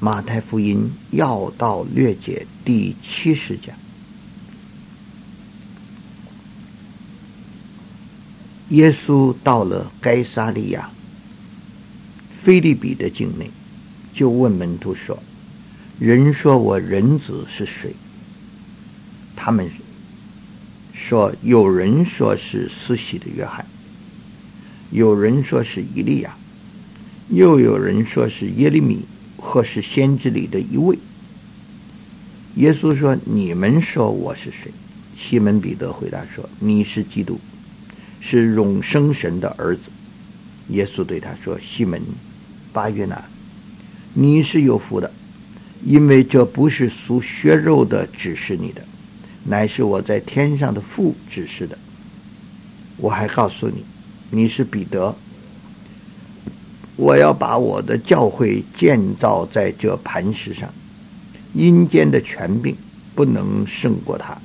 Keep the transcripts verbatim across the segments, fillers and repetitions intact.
马太福音要道略解第七十讲。耶稣到了该撒利亚腓立比的境内，就问门徒说：人说我人子是谁？他们说，有人说是施洗的约翰，有人说是以利亚，又有人说是耶利米或是先知里的一位。耶稣说：你们说我是谁？西门彼得回答说：你是基督，是永生神的儿子。耶稣对他说：西门巴约拿，你是有福的，因为这不是属血肉的指示你的，乃是我在天上的父指示的。我还告诉你，你是彼得，我要把我的教会建造在这磐石上，阴间的权柄不能胜过它。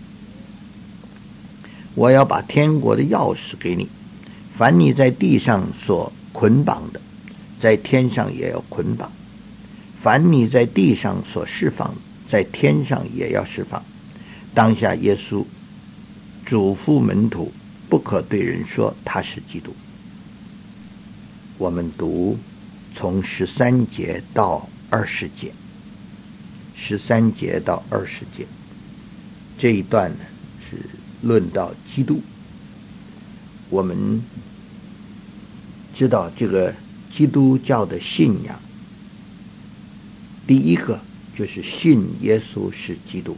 我要把天国的钥匙给你，凡你在地上所捆绑的，在天上也要捆绑；凡你在地上所释放的，在天上也要释放。当下耶稣嘱咐门徒，不可对人说他是基督。我们读从十三节到二十节，十三节到二十节这一段呢，是论到基督。我们知道这个基督教的信仰，第一个就是信耶稣是基督，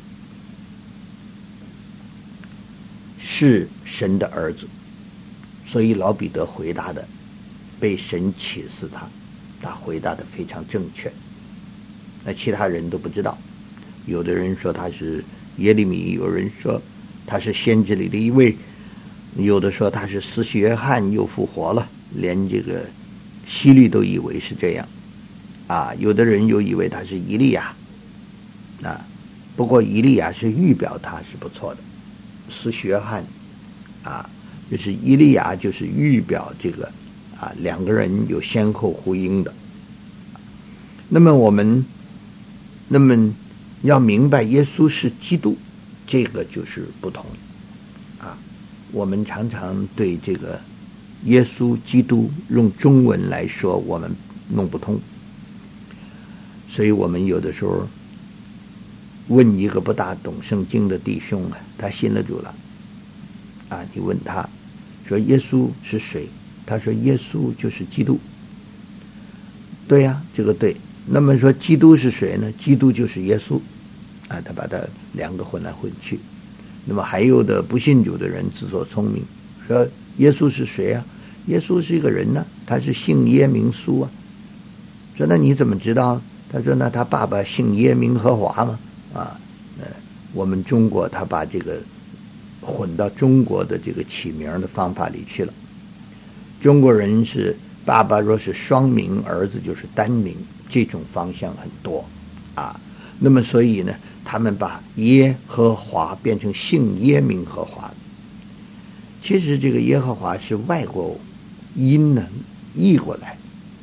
是神的儿子。所以老彼得回答的被神启示他，他回答的非常正确。那其他人都不知道，有的人说他是耶利米，有人说他是先知里的一位，有的说他是施洗约翰又复活了，连这个希律都以为是这样啊。有的人又以为他是以利亚啊，不过以利亚是预表他是不错的，施洗约翰啊，就是以利亚就是预表这个啊，两个人有先后呼应的。那么我们那么要明白耶稣是基督，这个就是不同啊。我们常常对这个耶稣基督用中文来说，我们弄不通，所以我们有的时候问一个不大懂圣经的弟兄啊，他信了主了啊，你问他说耶稣是谁？他说耶稣就是基督。对呀、啊，这个对。那么说基督是谁呢？基督就是耶稣啊，他把它两个混来混去。那么还有的不信主的人自作聪明，说耶稣是谁啊？耶稣是一个人呢、啊，他是姓耶名苏啊。说那你怎么知道？他说那他爸爸姓耶名和华嘛啊，呃，我们中国他把这个混到中国的这个起名的方法里去了。中国人是爸爸若是双名，儿子就是单名，这种方向很多啊。那么所以呢，他们把耶和华变成姓耶名和华。其实这个耶和华是外国音呢译过来，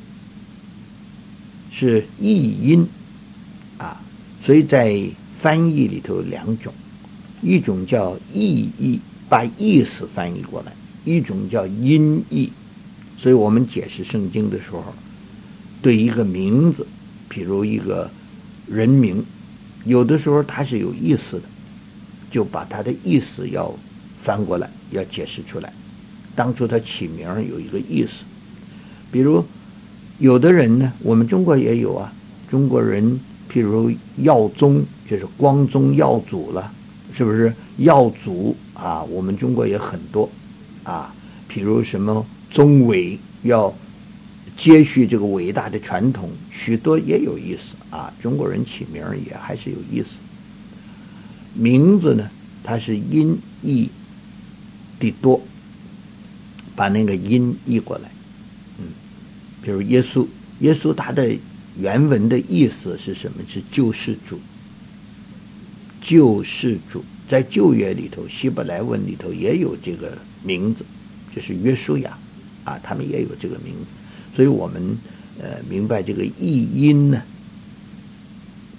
是译音啊。所以在翻译里头有两种，一种叫意译，把意思翻译过来，一种叫音译。所以我们解释圣经的时候，对一个名字，比如一个人名，有的时候它是有意思的，就把它的意思要翻过来，要解释出来。当初他起名有一个意思，比如有的人呢，我们中国也有啊，中国人譬如耀宗，就是光宗耀祖了，是不是？耀祖啊，我们中国也很多啊，譬如什么宗伟，要接续这个伟大的传统，许多也有意思啊。中国人起名也还是有意思。名字呢，它是音译的多，把那个音译过来。嗯，比如耶稣，耶稣他的原文的意思是什么？是救世主。救世主在旧约里头，希伯来文里头也有这个名字，就是约书亚啊，他们也有这个名字。所以我们呃明白这个译音呢，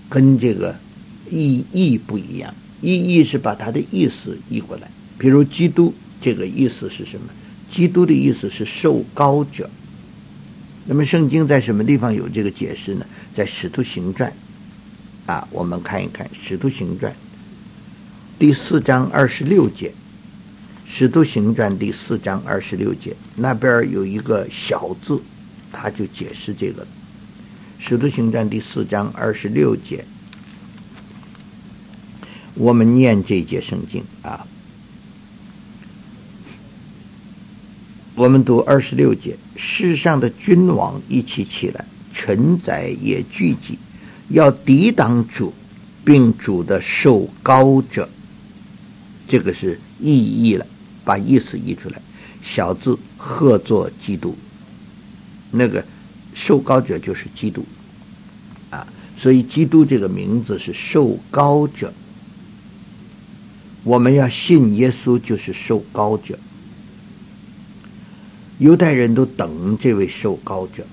跟这个意义不一样。意义是把它的意思译过来，比如基督这个意思是什么？基督的意思是受膏者。那么圣经在什么地方有这个解释呢？在使徒行传啊，我们看一看使徒行传第四章二十六节。使徒行传第四章二十六节那边有一个小字，他就解释这个。使徒行传第四章二十六节，我们念这节圣经啊，我们读二十六节。世上的君王一起起来，臣宰也聚集，要抵挡主，并主的受膏者。这个是意义了，把意思译出来。小字喝作基督，那个受膏者就是基督啊，所以基督这个名字是受膏者。我们要信耶稣就是受膏者。犹太人都等这位受膏者。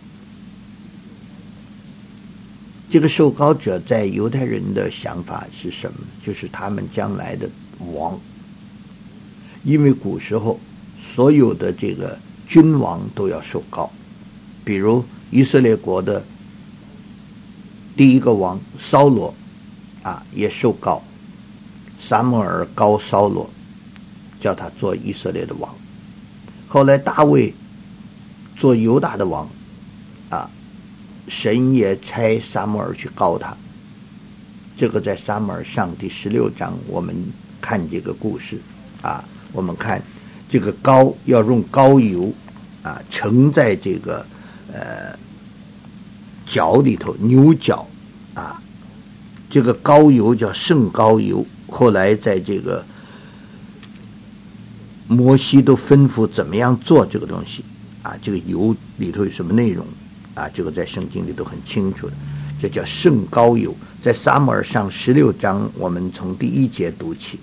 这个受膏者在犹太人的想法是什么？就是他们将来的王。因为古时候所有的这个君王都要受膏，比如以色列国的第一个王扫罗啊，也受膏。撒母耳膏扫罗，叫他做以色列的王。后来大卫做犹大的王啊，神也差撒母耳去膏他。这个在撒母耳上第十六章我们看这个故事啊，我们看这个膏要用膏油啊盛在这个呃角里头，牛角啊，这个膏油叫圣膏油。后来在这个摩西都吩咐怎么样做这个东西啊，这个油里头有什么内容啊，这个在圣经里都很清楚的，这叫圣膏油。在撒母耳上十六章我们从第一节读起。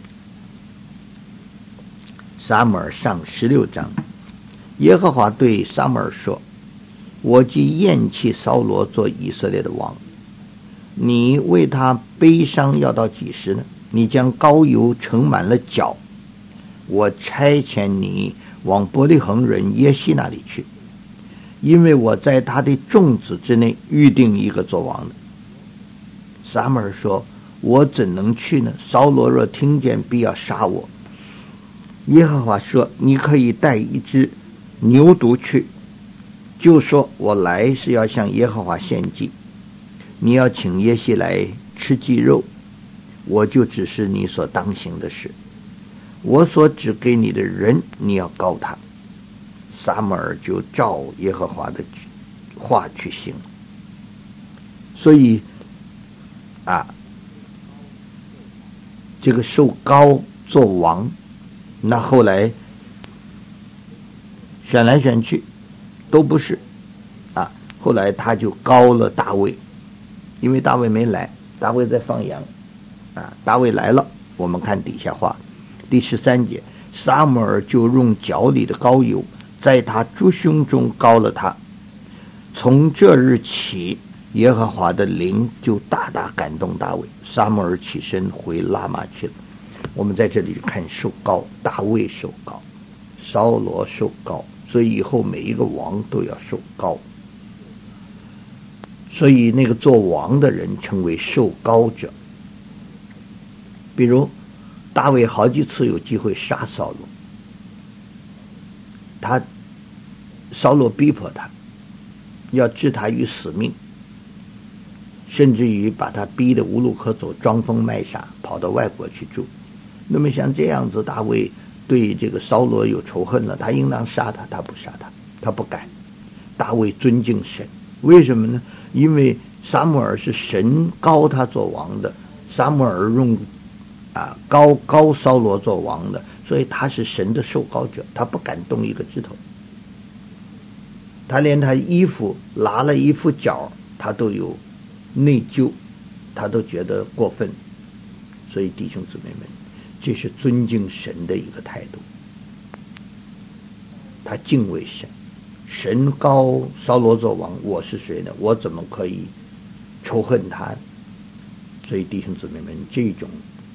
撒母耳上十六章，耶和华对撒母耳说，我既厌弃扫罗做以色列的王，你为他悲伤要到几时呢？你将膏油盛满了脚，我差遣你往伯利恒人耶西那里去，因为我在他的众子之内预定一个做王的。撒母耳说，我怎能去呢？扫罗若听见，必要杀我。耶和华说，你可以带一只牛犊去，就说我来是要向耶和华献祭，你要请耶西来吃祭肉，我就指示你所当行的事，我所指给你的人，你要告他。撒母耳就照耶和华的话去行。所以啊，这个受膏做王，那后来选来选去都不是啊。后来他就膏了大卫，因为大卫没来，大卫在放羊啊。大卫来了，我们看底下话，第十三节，撒母耳就用脚里的膏油在他猪胸中膏了他。从这日起，耶和华的灵就大大感动大卫，撒母耳起身回拉玛去了。我们在这里看受膏，大卫受膏，扫罗受膏，所以以后每一个王都要受膏。所以那个做王的人称为受膏者。比如大卫好几次有机会杀扫罗，他扫罗逼迫他，要置他于死命，甚至于把他逼得无路可走，装疯卖傻，跑到外国去住。那么像这样子，大卫对这个扫罗有仇恨了，他应当杀他，他不杀他，他不敢。大卫尊敬神，为什么呢？因为撒母耳是神膏他做王的，撒母耳用啊膏膏扫罗做王的，所以他是神的受膏者，他不敢动一个指头。他连他衣服拉了一副角，他都有内疚，他都觉得过分。所以弟兄姊妹们，这是尊敬神的一个态度。他敬畏神，神膏扫罗做王，我是谁呢？我怎么可以仇恨他？ 所以弟兄姊妹们，这种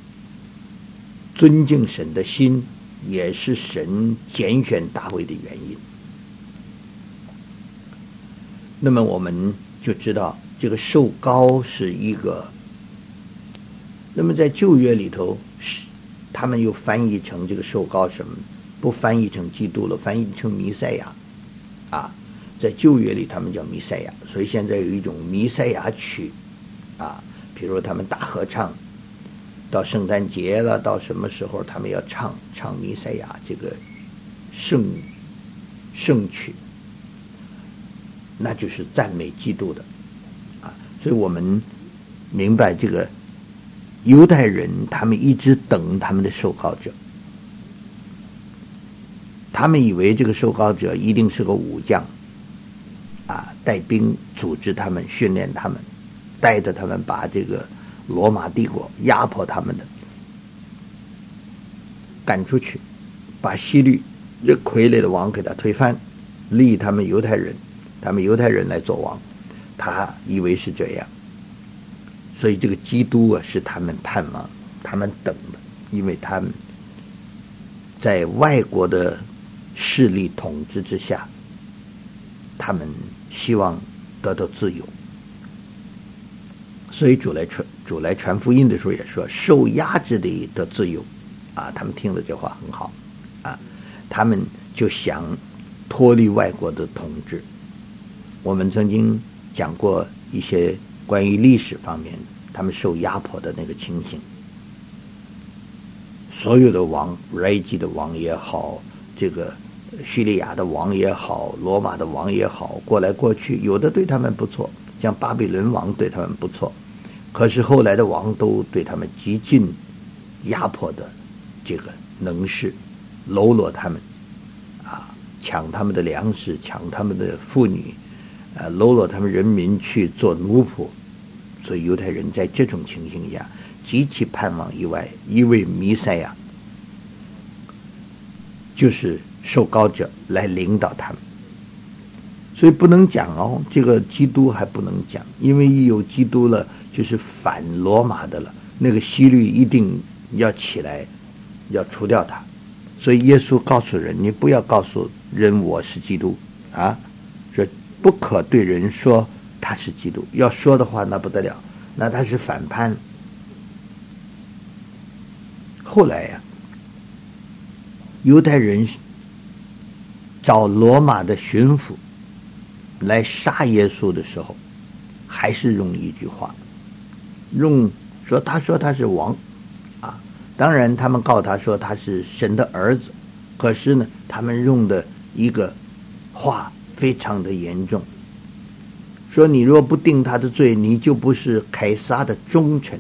尊敬神的心也是神拣选大卫的原因。那么我们就知道这个受膏是一个，那么在旧约里头他们又翻译成这个受膏什么，不翻译成基督了，翻译成弥赛亚啊，在旧约里他们叫弥赛亚，所以现在有一种弥赛亚曲啊，比如他们大合唱，到圣诞节了，到什么时候他们要唱唱弥赛亚这个圣圣曲，那就是赞美基督的啊。所以我们明白这个犹太人他们一直等他们的受膏者，他们以为这个受膏者一定是个武将啊，带兵组织他们，训练他们，带着他们把这个罗马帝国压迫他们的赶出去，把希律这傀儡的王给他推翻，立他们犹太人他们犹太人来做王，他以为是这样。所以这个基督啊是他们盼望他们等的，因为他们在外国的势力统治之下，他们希望得到自由。所以主来传主来传福音的时候也说，受压制的得自由啊，他们听了这话很好啊，他们就想脱离外国的统治。我们曾经讲过一些关于历史方面他们受压迫的那个情形，所有的王，埃及的王也好，这个叙利亚的王也好，罗马的王也好，过来过去，有的对他们不错，像巴比伦王对他们不错，可是后来的王都对他们极尽压迫的这个能事，喽啰他们啊，抢他们的粮食，抢他们的妇女，呃，喽啰他们人民去做奴仆。所以犹太人在这种情形下极其盼望以外一位弥赛亚，就是受膏者来领导他们。所以不能讲哦，这个基督还不能讲，因为一有基督了就是反罗马的了，那个希律一定要起来要除掉他。所以耶稣告诉人，你不要告诉人我是基督啊，说不可对人说他是基督，要说的话那不得了，那他是反叛。后来呀、啊，犹太人找罗马的巡抚来杀耶稣的时候，还是用一句话，用说他说他是王啊，当然他们告他说他是神的儿子，可是呢他们用的一个话非常的严重，说你若不定他的罪，你就不是凯撒的忠臣，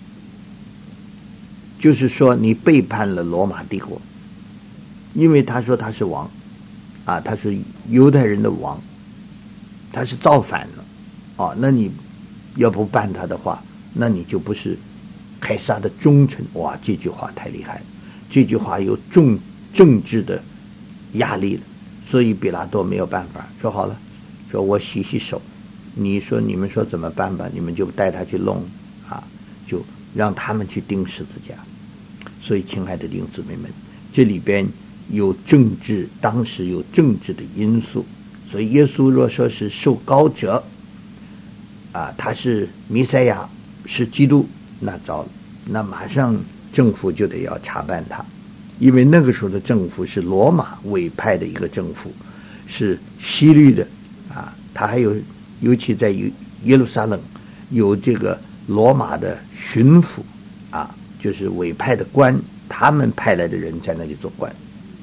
就是说你背叛了罗马帝国。因为他说他是王啊，他是犹太人的王，他是造反了哦，那你要不办他的话，那你就不是凯撒的忠臣。哇，这句话太厉害了，这句话有重政治的压力了，所以比拉多没有办法，说好了，说我洗洗手，你说你们说怎么办吧，你们就带他去弄啊，就让他们去钉十字架。所以亲爱的弟兄姊妹们，这里边有政治，当时有政治的因素。所以耶稣若说是受膏者啊，他是弥赛亚，是基督，那糟了，那马上政府就得要查办他，因为那个时候的政府是罗马委派的一个政府，是希律的啊，他还有尤其在耶路撒冷有这个罗马的巡抚啊，就是委派的官，他们派来的人在那里做官。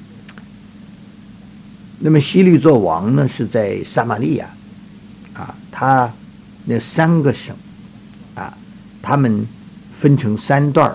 那么希律做王呢，是在撒玛利亚啊，他那三个省啊，他们分成三段，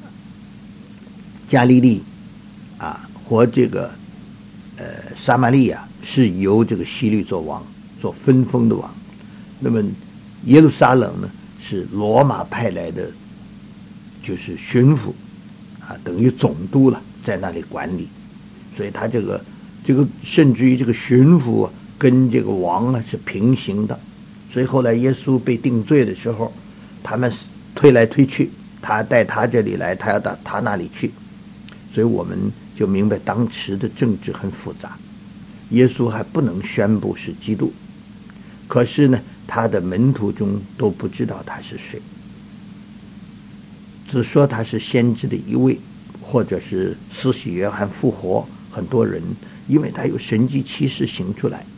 加利利啊和这个呃撒玛利亚是由这个希律做王，做分封的王。那么耶路撒冷呢，是罗马派来的，就是巡抚啊，等于总督了，在那里管理。所以他这个这个甚至于这个巡抚、啊、跟这个王啊是平行的。所以后来耶稣被定罪的时候，他们推来推去，他带他这里来，他要到他那里去，所以我们就明白当时的政治很复杂。耶稣还不能宣布是基督，可是呢，他的门徒中都不知道他是谁，只说他是先知的一位，或者是施洗约翰复活。很多人因为他有神迹奇事行出来。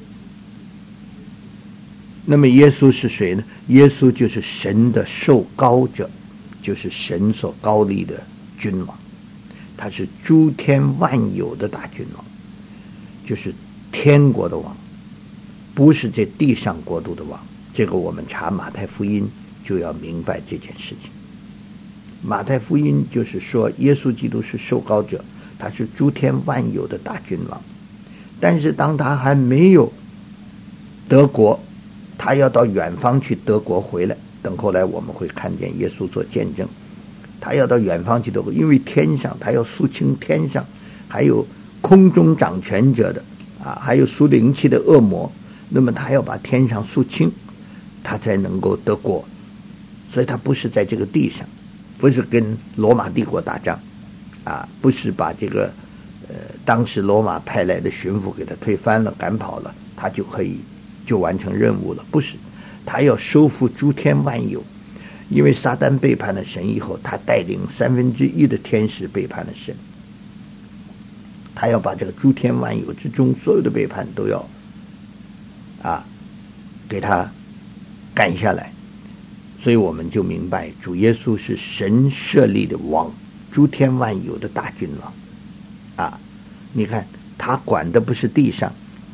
那么耶稣是谁呢？耶稣就是神的受膏者，就是神所膏立的君王，他是诸天万有的大君王，就是天国的王，不是这地上国度的王。这个我们查马太福音就要明白这件事情。马太福音就是说耶稣基督是受膏者，他是诸天万有的大君王，但是当他还没有得国，他要到远方去得国回来。等后来我们会看见耶稣做见证，他要到远方去得国，因为天上他要肃清天上还有空中掌权者的啊，还有属灵气的恶魔，那么他要把天上肃清，他才能够得国。所以他不是在这个地上，不是跟罗马帝国打仗啊，不是把这个呃当时罗马派来的巡抚给他推翻了赶跑了，他就可以就完成任务了。不是，他要收复诸天万有。因为撒旦背叛了神以后，他带领三分之一的天使背叛了神，他要把这个诸天万有之中所有的背叛都要啊给他赶下来。所以我们就明白主耶稣是神设立的王，诸天万有的大君王啊！你看他管的不是地上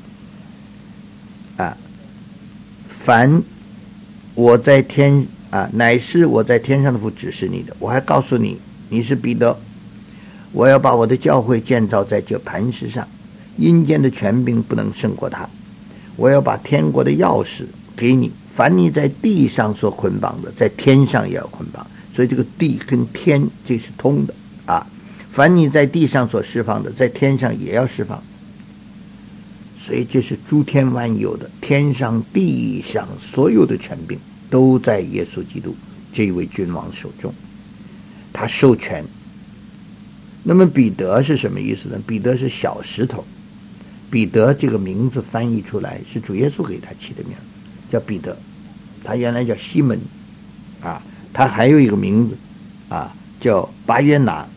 啊，凡我在天啊，乃是我在天上的父指示你的。我还告诉你，你是彼得，我要把我的教会建造在这磐石上，阴间的权柄不能胜过他。我要把天国的钥匙给你，凡你在地上所捆绑的，在天上也要捆绑。所以这个地跟天这是通的啊！凡你在地上所释放的，在天上也要释放。所以这是诸天万有的，天上地上所有的权柄都在耶稣基督这一位君王手中，他授权。那么彼得是什么意思呢？彼得是小石头。彼得这个名字翻译出来是主耶稣给他起的名，叫彼得。他原来叫西门啊，他还有一个名字啊叫巴约拿。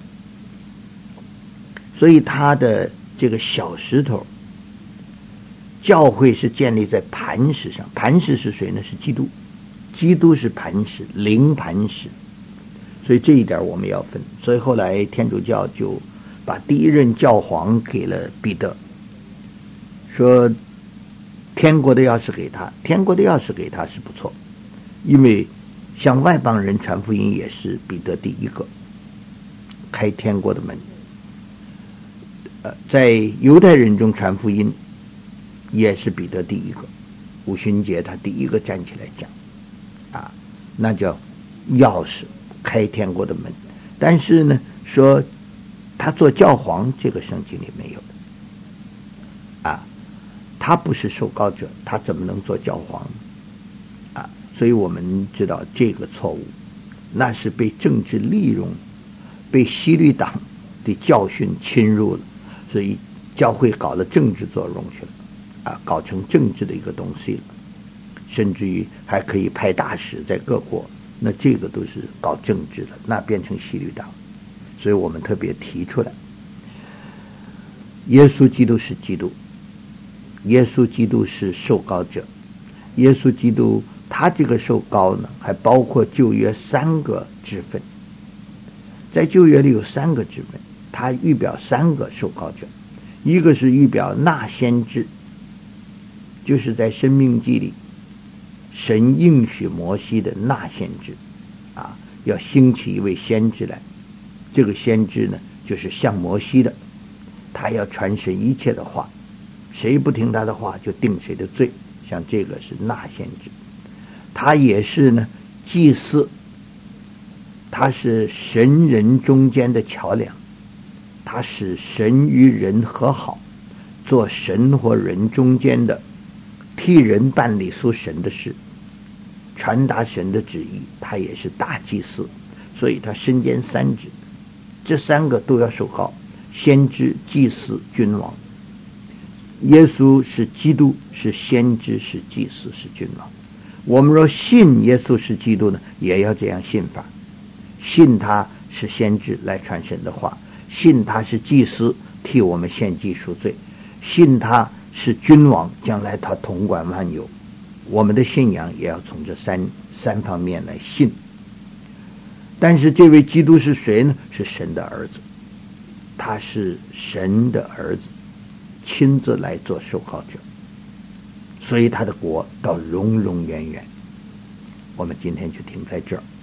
所以他的这个小石头，教会是建立在磐石上。磐石是谁呢？是基督。基督是磐石，灵磐石。所以这一点我们要分。所以后来天主教就把第一任教皇给了彼得，说天国的钥匙给他。天国的钥匙给他是不错，因为向外邦人传福音也是彼得第一个开天国的门。呃，在犹太人中传福音也是彼得第一个。五旬节他第一个站起来讲啊，那叫钥匙开天国的门。但是呢，说他做教皇，这个圣经里没有的啊，他不是受膏者，他怎么能做教皇啊？所以我们知道这个错误，那是被政治利用，被西律党的教训侵入了，所以教会搞了政治作用去了啊，搞成政治的一个东西了，甚至于还可以派大使在各国，那这个都是搞政治的，那变成西律党。所以我们特别提出来，耶稣基督是基督，耶稣基督是受膏者，耶稣基督他这个受膏呢，还包括旧约三个职分。在旧约里有三个职分，他预表三个受膏者。一个是预表纳先知，就是在申命记里神应许摩西的纳先知啊，要兴起一位先知来。这个先知呢，就是像摩西的，他要传神一切的话，谁不听他的话就定谁的罪，像这个是纳先知。他也是呢祭司，他是神人中间的桥梁，他使神与人和好，做神和人中间的，替人办理属神的事。 传达神的旨意，他也是大祭司，所以他身兼三职，这三个都要受告：先知、祭司、君王。耶稣是基督，是先知，是祭司，是君王。我们若信耶稣是基督呢，也要这样信法，信他是先知来传神的话，信他是祭司替我们献祭赎罪，信他是君王，将来他统管万有。我们的信仰也要从这三三方面来信。但是这位基督是谁呢？是神的儿子，他是神的儿子，亲自来做受膏者，所以他的国到永永远远。我们今天就停在这儿。